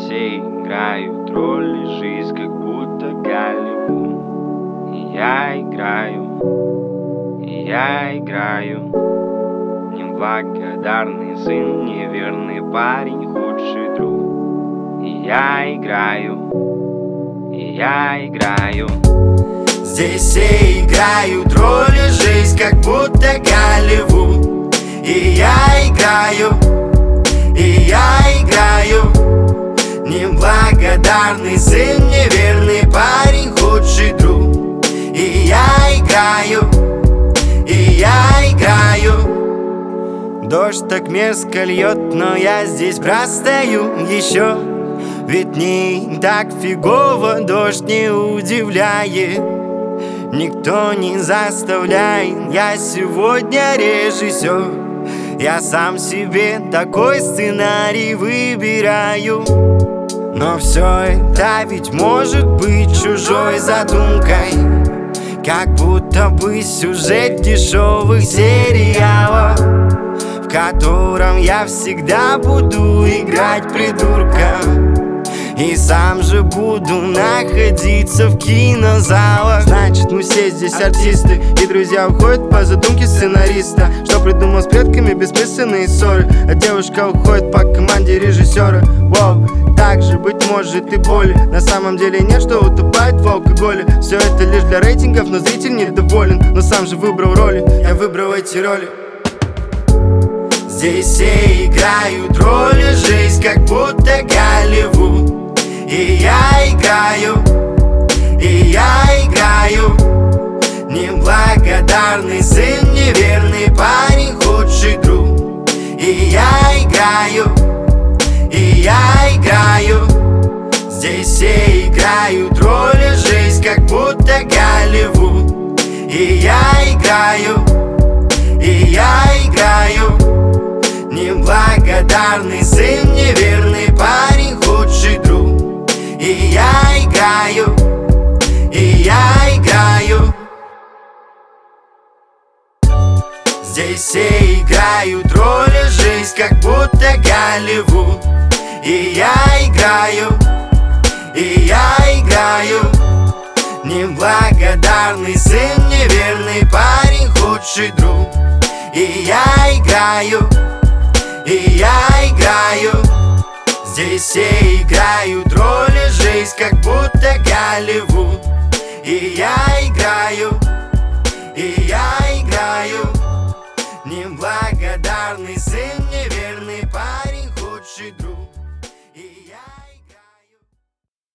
все играют роли, жизнь как будто Голливуд. И я играю, неблагодарный сын, неверный парень, худший друг. И я играю. Здесь все играют роли, жизнь как будто Голливуд. И я играю, неблагодарный сын, неверный парень, худший друг. И я играю. Дождь так мерзко льет, но я здесь простою еще. Ведь не так фигово, дождь не удивляет, никто не заставляет. Я сегодня режиссер, я сам себе такой сценарий выбираю. Но все это ведь может быть чужой задумкой, как будто бы сюжет дешевых сериалов, в котором я всегда буду играть придурка. И сам же буду находиться в кинозалах. Значит, мы все здесь артисты, и друзья уходят по задумке сценариста, что придумал с предками бессмысленные ссоры. А девушка уходит по команде режиссера. Воу, так же быть может и боли. На самом деле нет, что утопает в алкоголе. Все это лишь для рейтингов, но зритель недоволен. Но сам же выбрал роли, я выбрал эти роли. Здесь все играют роли, жизнь как будто Голливуд. И я играю, неблагодарный сын, неверный парень, худший друг. И я играю. Здесь все играют роли, жизнь как будто Голливуд. И я играю, неблагодарный сын, неверный парень, худший друг. И я играю. Здесь все играют роли, жизнь как будто Голливуд. И я играю, неблагодарный сын, неверный парень, худший друг. И я играю. Здесь все играют роли, жизнь как будто Голливуд. И я играю, неблагодарный сын, неверный парень, худший друг.